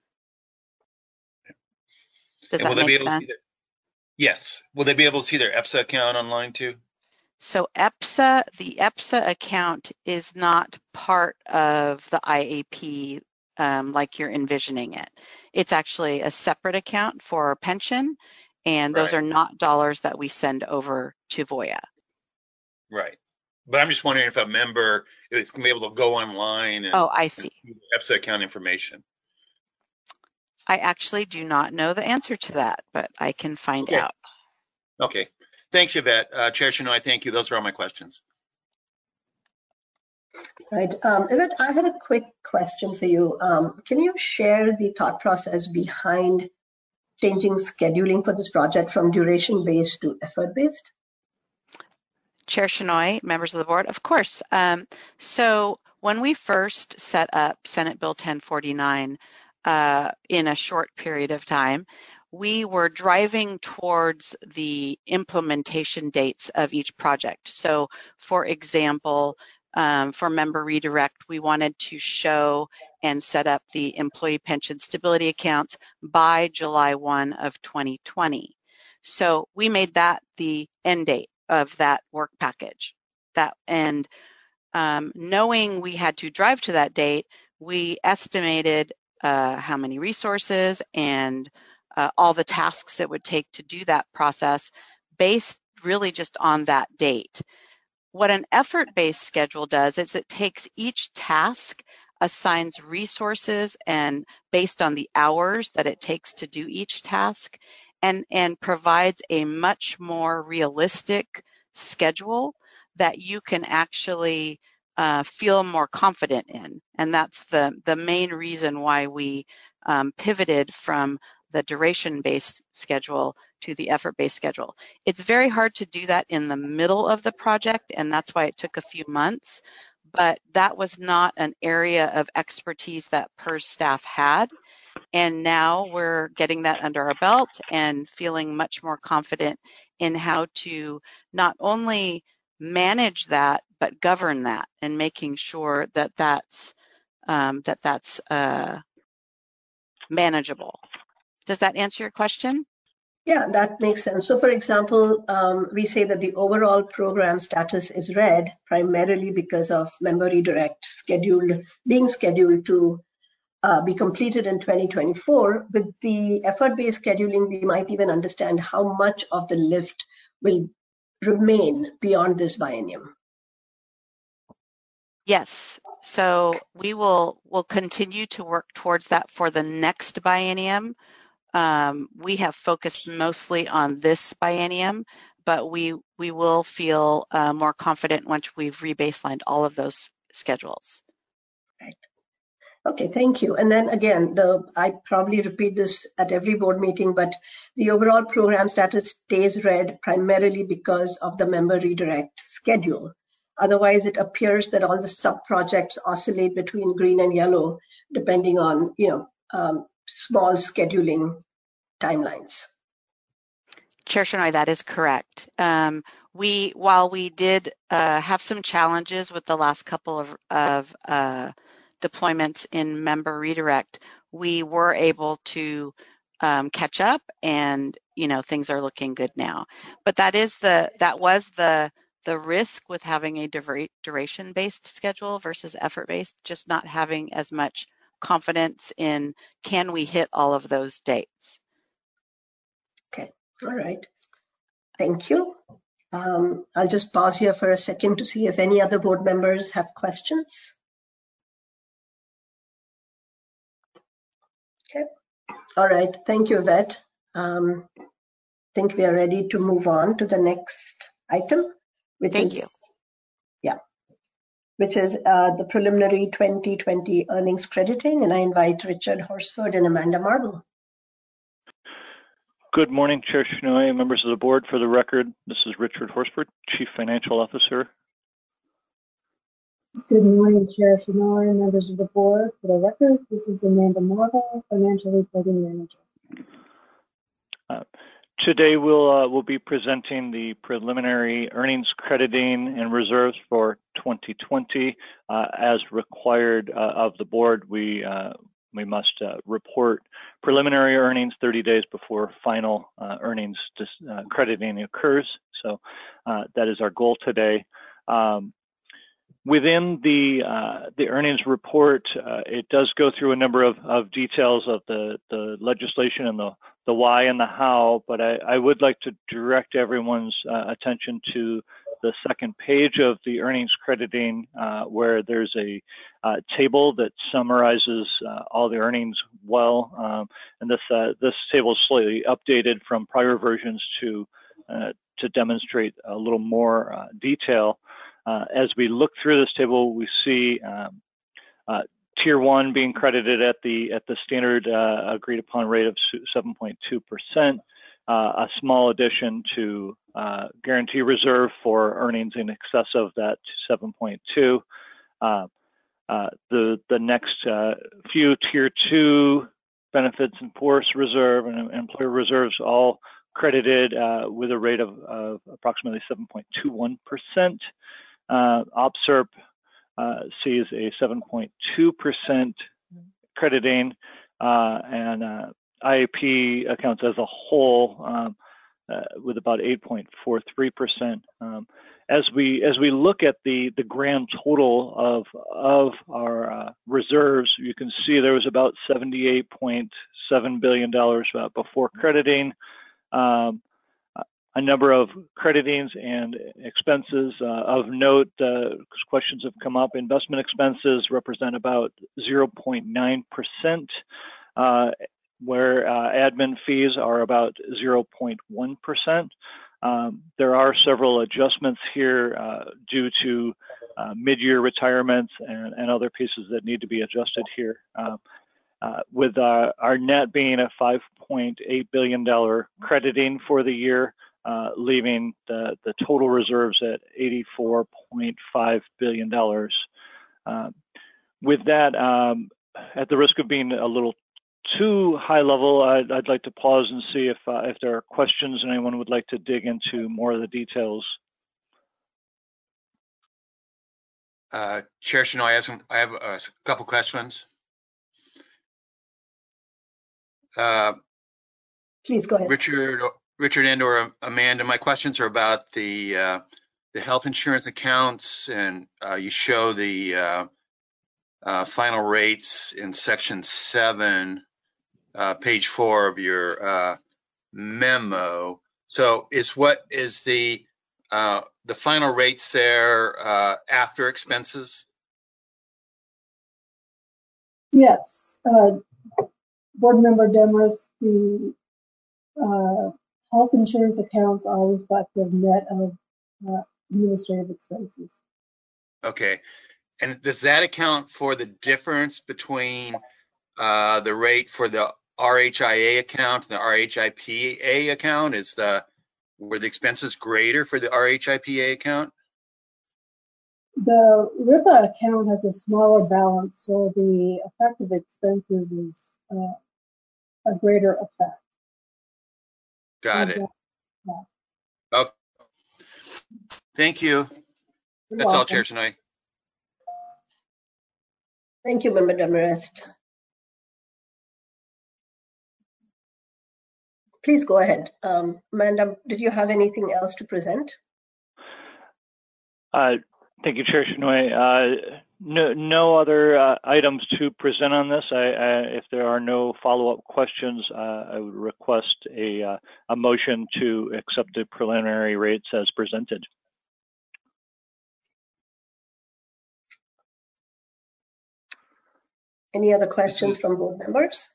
Does and that will they make be able sense? to see their, yes. Will they be able to see their E P S A account online too? So E P S A, the E P S A account is not part of the I A P um, like you're envisioning it. It's actually a separate account for pension, and those Right. are not dollars that we send over to Voya. Right. But I'm just wondering if a member is going to be able to go online and, Oh, I see. and see the E P S A account information. I actually do not know the answer to that, but I can find Okay. out. Okay. Thanks, Yvette. Uh, Chair Shenoy, thank you. Those are all my questions. Right. Um, Yvette, I had a quick question for you. Um, can you share the thought process behind changing scheduling for this project from duration-based to effort-based? Chair Shenoy, members of the board, of course. Um, so when we first set up Senate Bill ten forty-nine uh, in a short period of time, we were driving towards the implementation dates of each project. So for example, um, for member redirect, we wanted to show and set up the employee pension stability accounts by July first of twenty twenty. So we made that the end date of that work package. That and um, knowing we had to drive to that date, we estimated uh, how many resources and uh, all the tasks it would take to do that process based really just on that date. What an effort-based schedule does is it takes each task, assigns resources and based on the hours that it takes to do each task, and, and provides a much more realistic schedule that you can actually uh, feel more confident in. And that's the, the main reason why we um, pivoted from the duration-based schedule to the effort-based schedule. It's very hard to do that in the middle of the project, and that's why it took a few months. But that was not an area of expertise that PERS staff had. And now we're getting that under our belt and feeling much more confident in how to not only manage that, but govern that, and making sure that that's, um, that that's uh, manageable. Does that answer your question? Yeah, that makes sense. So for example, um, we say that the overall program status is red primarily because of member redirect scheduled, being scheduled to uh, be completed in twenty twenty-four. With the effort-based scheduling, we might even understand how much of the lift will remain beyond this biennium. Yes, so we will will continue to work towards that for the next biennium. Um, we have focused mostly on this biennium, but we we will feel uh, more confident once we've rebaselined all of those schedules. Right. Okay, thank you. And then again, the I probably repeat this at every board meeting, but the overall program status stays red primarily because of the member redirect schedule. Otherwise, it appears that all the sub-projects oscillate between green and yellow, depending on, you know, um, small scheduling timelines. Chair Shenoy, that is correct. Um, we, while we did uh, have some challenges with the last couple of, of uh, deployments in member redirect, we were able to um, catch up, and you know things are looking good now. But that is the that was the the risk with having a duration-based schedule versus effort-based, just not having as much confidence in can we hit all of those dates. Okay, all right. Thank you. Um, I'll just pause here for a second to see if any other board members have questions. Okay. All right. Thank you, Yvette. Um, I think we are ready to move on to the next item, which Thank is, you. yeah, which is uh, the preliminary twenty twenty earnings crediting. And I invite Richard Horsford and Amanda Marble. Good morning, Chair Shenoy, members of the board. For the record, this is Richard Horsford, Chief Financial Officer. Good morning, Chair Shenoy, members of the board. For the record, this is Amanda Marble, Financial Reporting Manager. Uh, today, we'll uh, we'll be presenting the preliminary earnings crediting and reserves for twenty twenty. Uh, as required uh, of the board, we uh, we must uh, report preliminary earnings thirty days before final uh, earnings dis, uh, crediting occurs. So uh, that is our goal today. Um, within the uh, the earnings report, uh, it does go through a number of, of details of the, the legislation and the, the why and the how, but I, I would like to direct everyone's uh, attention to the second page of the earnings crediting, uh, where there's a uh, table that summarizes uh, all the earnings well. Um, and this uh, this table is slightly updated from prior versions to uh, to demonstrate a little more uh, detail. Uh, as we look through this table, we see um, uh, Tier One being credited at the at the standard uh, agreed upon rate of seven point two percent. Uh, a small addition to uh, guarantee reserve for earnings in excess of that seven point two. Uh, uh, the the next uh, few Tier Two benefits and force reserve and employer reserves all credited uh, with a rate of, of approximately seven point two one percent. Uh, OPSERP uh, sees a seven point two percent crediting, uh, and uh, I A P accounts as a whole um, uh, with about eight point four three percent. Um, as we as we look at the the grand total of of our uh, reserves, you can see there was about seventy-eight point seven billion dollars uh, before crediting. Um, a number of creditings and expenses uh, of note, uh, questions have come up. Investment expenses represent about zero point nine percent, uh, where uh, admin fees are about zero point one percent. Um, there are several adjustments here uh, due to uh, mid-year retirements and, and other pieces that need to be adjusted here. Uh, uh, with uh, our net being a five point eight billion dollars crediting for the year, uh, leaving the, the total reserves at eighty-four point five billion dollars. Uh, with that, um, at the risk of being a little too high level, I'd, I'd like to pause and see if uh, if there are questions and anyone would like to dig into more of the details. Uh, Chair Shinoy, I have some. I have a couple questions. Uh, Please go ahead. Richard, Richard, and or Amanda. My questions are about the uh, the health insurance accounts, and uh, you show the uh, uh, final rates in section seven. Uh, page four of your uh, memo. So is what is the uh, the final rates there uh, after expenses? Yes. Uh, Board Member Demarest, the uh, health insurance accounts are reflective net of uh, administrative expenses. Okay. And does that account for the difference between uh, the rate for the R H I A account and the R H I P A account? Is the were the expenses greater for the R H I P A account? The R I P A account has a smaller balance, so the effective expenses is uh, a greater effect. Got it. Yeah. Oh, thank you. You're That's welcome. all, Chair tonight. Thank you, Member Demarest. Please go ahead. Um, Amanda, did you have anything else to present? Uh, thank you, Chair Shinoy. Uh, no, no other uh, items to present on this. I, I, if there are no follow-up questions, uh, I would request a, uh, a motion to accept the preliminary rates as presented. Any other questions from board members?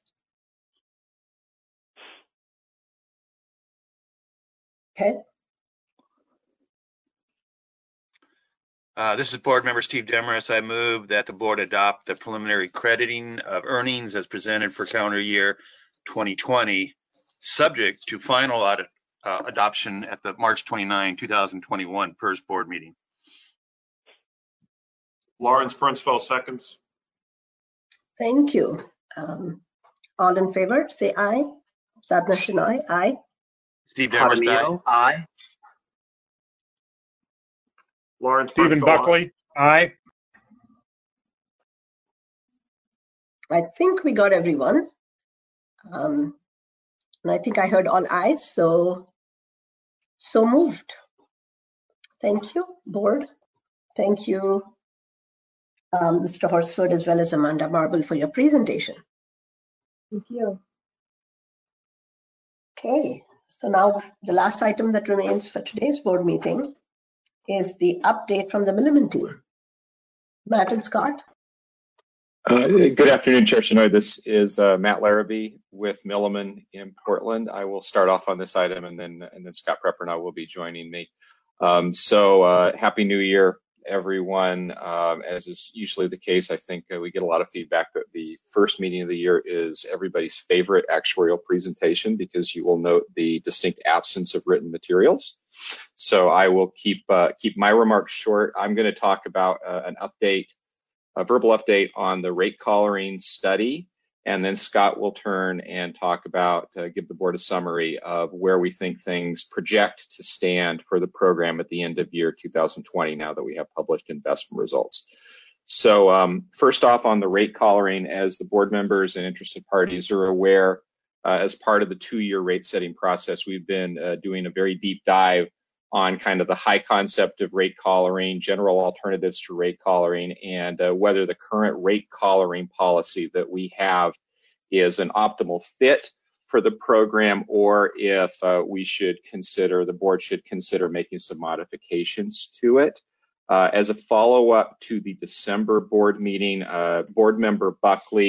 Okay. Uh, this is Board Member Steve Demarest. I move that the board adopt the preliminary crediting of earnings as presented for calendar year twenty twenty, subject to final audit, uh, adoption at the March twenty-ninth, two thousand twenty-one PERS board meeting. Lawrence Fernstall seconds. Thank you. Um, all in favor, say aye. Sadna Shinoy, aye. Steve Demarest, Jaramillo, aye. Lawrence Stephen Fernstall, Buckley, aye. I think we got everyone. Um, and I think I heard all ayes, so, so moved. Thank you, board. Thank you, um, Mister Horsford, as well as Amanda Marble for your presentation. Thank you. Okay, so now the last item that remains for today's board meeting is the update from the Milliman team. Matt and Scott. Uh, good afternoon, Chair Shinoy. This is uh, Matt Larrabee with Milliman in Portland. I will start off on this item, and then and then Scott Prepper and I will be joining me. Um, so uh, Happy New Year, everyone. Um, as is usually the case, I think uh, we get a lot of feedback that the first meeting of the year is everybody's favorite actuarial presentation because you will note the distinct absence of written materials. So I will keep uh, keep my remarks short. I'm going to talk about uh, an update, a verbal update on the rate collaring study, and then Scott will turn and talk about, uh, give the board a summary of where we think things project to stand for the program at the end of year two thousand twenty now that we have published investment results. So um, first off on the rate collaring, as the board members and interested parties are aware, uh, as part of the two-year rate setting process, we've been uh, doing a very deep dive on kind of the high concept of rate collaring, general alternatives to rate collaring, and uh, whether the current rate collaring policy that we have is an optimal fit for the program, or if uh, we should consider, the board should consider making some modifications to it. Uh, as a follow-up to the December board meeting, uh, board member Buckley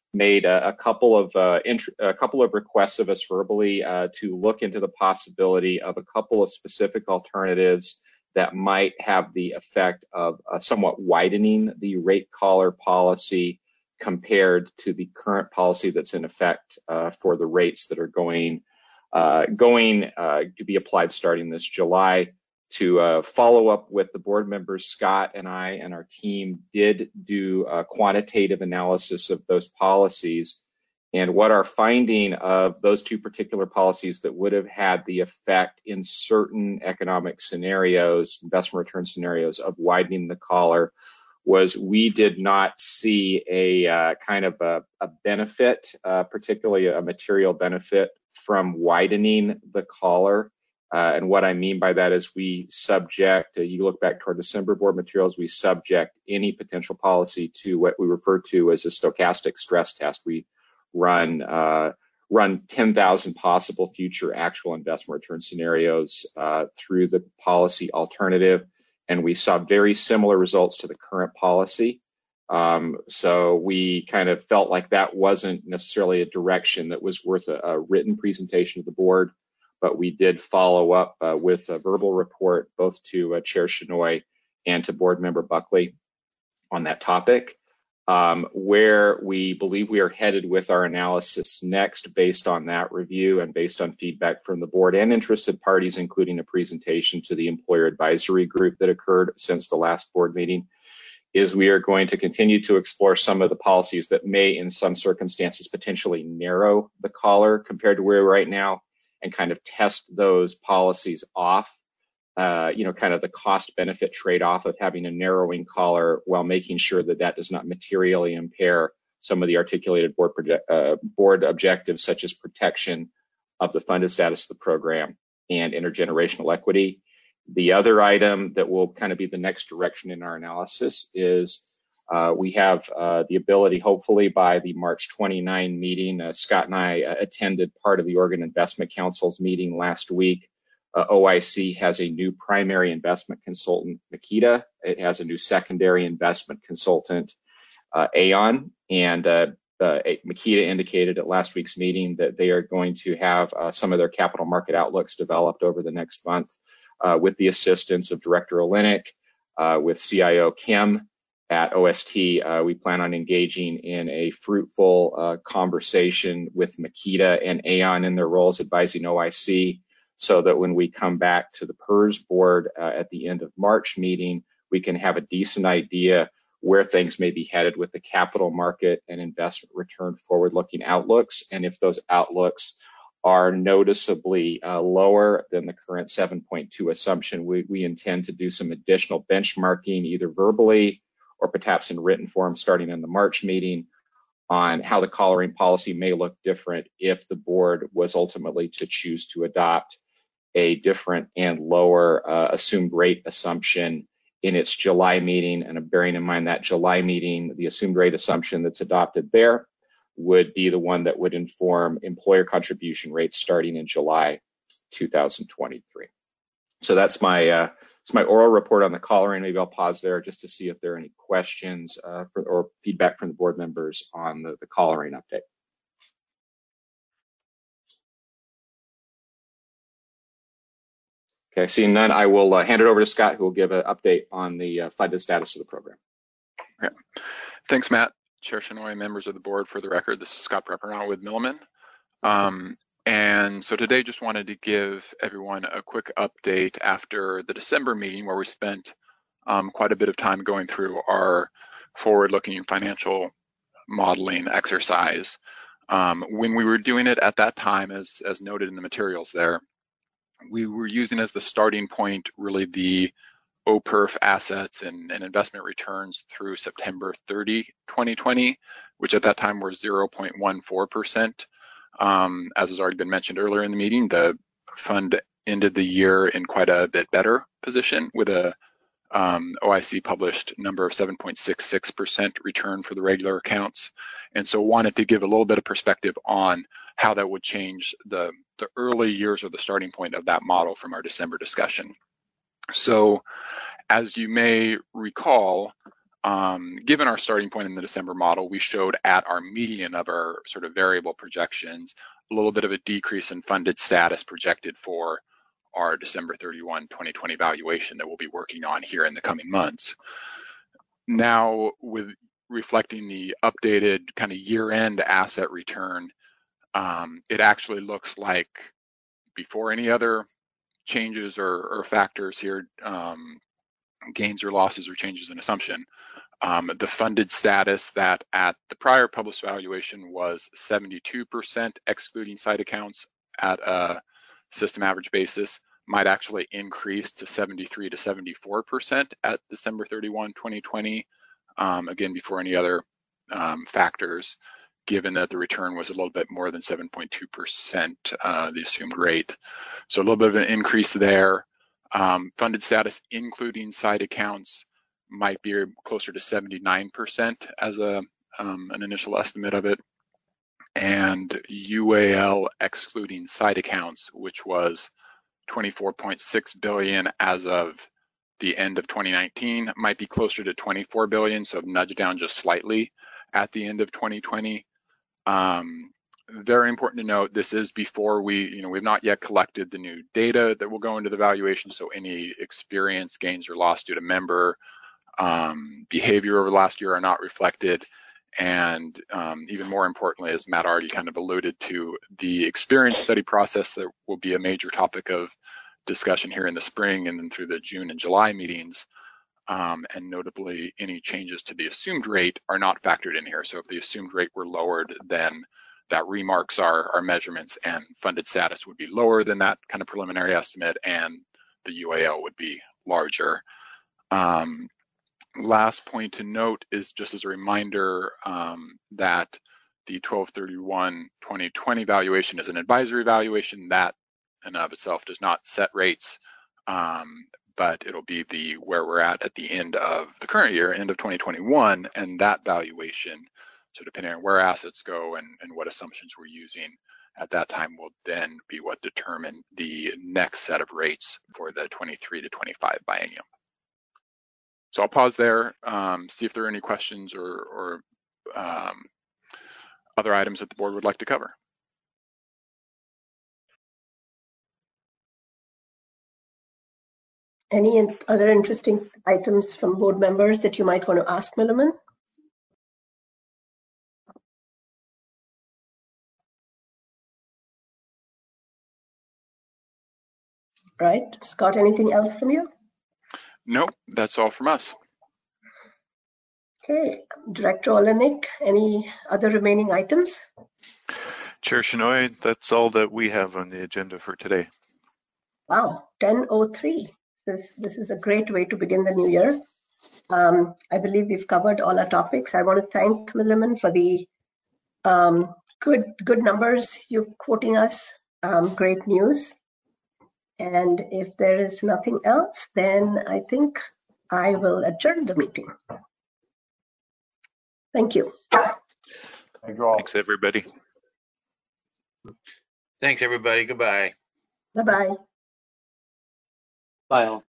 made a, a couple of uh, int- a couple of requests of us verbally uh, to look into the possibility of a couple of specific alternatives that might have the effect of uh, somewhat widening the rate collar policy compared to the current policy that's in effect uh, for the rates that are going uh, going uh, to be applied starting this July. To uh, follow up with the board members, Scott and I and our team did do a quantitative analysis of those policies, and what our finding of those two particular policies that would have had the effect in certain economic scenarios, investment return scenarios, of widening the collar was we did not see a uh, kind of a, a benefit, uh, particularly a material benefit from widening the collar. Uh, and what I mean by that is we subject, uh, you look back to our December board materials, we subject any potential policy to what we refer to as a stochastic stress test. We run uh, run ten thousand possible future actual investment return scenarios uh, through the policy alternative, and we saw very similar results to the current policy. Um, so we kind of felt like that wasn't necessarily a direction that was worth a, a written presentation to the board. But we did follow up uh, with a verbal report both to uh, Chair Shenoy and to Board Member Buckley on that topic. Um, where we believe we are headed with our analysis next based on that review and based on feedback from the board and interested parties, including a presentation to the employer advisory group that occurred since the last board meeting, is we are going to continue to explore some of the policies that may in some circumstances potentially narrow the collar compared to where we're right now, and kind of test those policies off, uh, you know, kind of the cost benefit trade-off of having a narrowing collar while making sure that that does not materially impair some of the articulated board, project, uh, board objectives, such as protection of the funded status of the program and intergenerational equity. The other item that will kind of be the next direction in our analysis is Uh, we have uh, the ability, hopefully by the March twenty-ninth meeting, uh, Scott and I uh, attended part of the Oregon Investment Council's meeting last week. Uh, O I C has a new primary investment consultant, Makita. It has a new secondary investment consultant, uh, Aon. And uh, uh, Makita indicated at last week's meeting that they are going to have uh, some of their capital market outlooks developed over the next month uh, with the assistance of Director Olenek, uh, with C I O Kim. At O S T, uh, we plan on engaging in a fruitful uh, conversation with Makita and Aon in their roles advising O I C, so that when we come back to the P E R S board uh, at the end of March meeting, we can have a decent idea where things may be headed with the capital market and investment return forward-looking outlooks, and if those outlooks are noticeably uh, lower than the current seven point two assumption, we, we intend to do some additional benchmarking, either verbally or perhaps in written form starting in the March meeting, on how the collaring policy may look different if the board was ultimately to choose to adopt a different and lower uh, assumed rate assumption in its July meeting. And bearing in mind that July meeting, the assumed rate assumption that's adopted there would be the one that would inform employer contribution rates starting in July two thousand twenty-three. So that's my uh, It's my oral report on the collaring. Maybe I'll pause there just to see if there are any questions uh, for, or feedback from the board members on the, the collaring update. Okay, seeing none, I will uh, hand it over to Scott, who will give an update on the uh, funded status of the program. Okay. Thanks, Matt. Chair Shenoy, members of the board, for the record, this is Scott Preppernaut with Milliman. Um, And so today just wanted to give everyone a quick update after the December meeting, where we spent um, quite a bit of time going through our forward-looking financial modeling exercise. Um, when we were doing it at that time, as, as noted in the materials there, we were using as the starting point really the O P E R F assets and, and investment returns through September thirtieth, twenty twenty, which at that time were zero point one four percent. Um, as has already been mentioned earlier in the meeting, the fund ended the year in quite a bit better position with a um, O I C published number of seven point six six percent return for the regular accounts. And so wanted to give a little bit of perspective on how that would change the, the early years or the starting point of that model from our December discussion. So as you may recall, Um, given our starting point in the December model, we showed at our median of our sort of variable projections a little bit of a decrease in funded status projected for our December thirty-first, twenty twenty valuation that we'll be working on here in the coming months. Now, with reflecting the updated kind of year-end asset return, um, it actually looks like before any other changes or, or factors here, um, gains or losses or changes in assumption, um, the funded status that at the prior published valuation was seventy-two percent excluding site accounts at a system average basis might actually increase to seventy-three to seventy-four percent at December thirty-first, twenty twenty, um, again, before any other um, factors, given that the return was a little bit more than seven point two percent, uh, the assumed rate. So a little bit of an increase there. Um, funded status, including site accounts, might be closer to seventy-nine percent as a um, an initial estimate of it. And U A L excluding site accounts, which was twenty-four point six billion dollars as of the end of twenty nineteen, might be closer to twenty-four billion dollars, so nudge down just slightly at the end of twenty twenty. Um, very important to note, this is before we, you know, we've not yet collected the new data that will go into the valuation, so any experience gains or loss due to member um, behavior over the last year are not reflected. And um, even more importantly, as Matt already kind of alluded to, the experience study process that will be a major topic of discussion here in the spring and then through the June and July meetings, um, and notably any changes to the assumed rate are not factored in here. So if the assumed rate were lowered, then that remarks our, our measurements and funded status would be lower than that kind of preliminary estimate, and the U A L would be larger. Um, Last point to note is just as a reminder um, that the twelve thirty-one twenty twenty valuation is an advisory valuation that in and of itself does not set rates, um, but it'll be the where we're at at the end of the current year, end of twenty twenty-one, and that valuation, so depending on where assets go and, and what assumptions we're using at that time will then be what determine the next set of rates for the twenty-three to twenty-five biennium. So I'll pause there, um, see if there are any questions or, or um, other items that the board would like to cover. Any other interesting items from board members that you might want to ask Milliman? Right, Scott, anything else from you? Nope, that's all from us. Okay, Director Olenek, any other remaining items? Chair Shenoy, that's all that we have on the agenda for today. Wow, ten oh three. This, this is a great way to begin the new year. Um, I believe we've covered all our topics. I want to thank Milliman for the um, good good numbers you're quoting us. Um, great news. And if there is nothing else, then I think I will adjourn the meeting. Thank you. Thanks, everybody. Thanks, everybody. Goodbye. Bye-bye. Bye all.